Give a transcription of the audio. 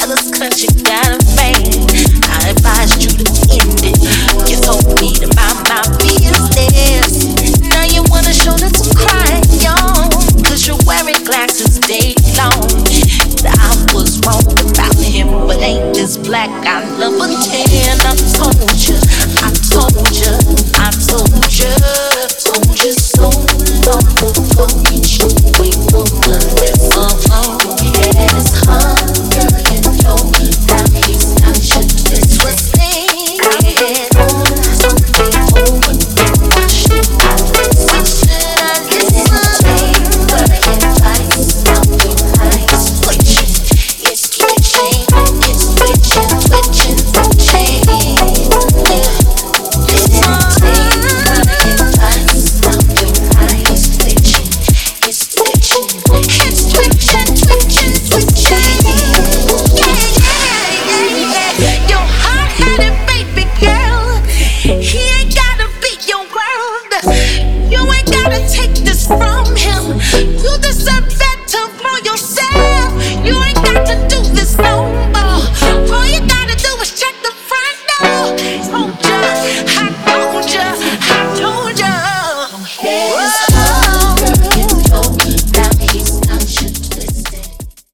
jealous 'cause you got a man. I advised you to end it. You told me to mind my business. Now you wanna show that some crying, y'all. 'Cause you're wearing glasses day long. I was wrong about him, but ain't this black I love a 10. I told you.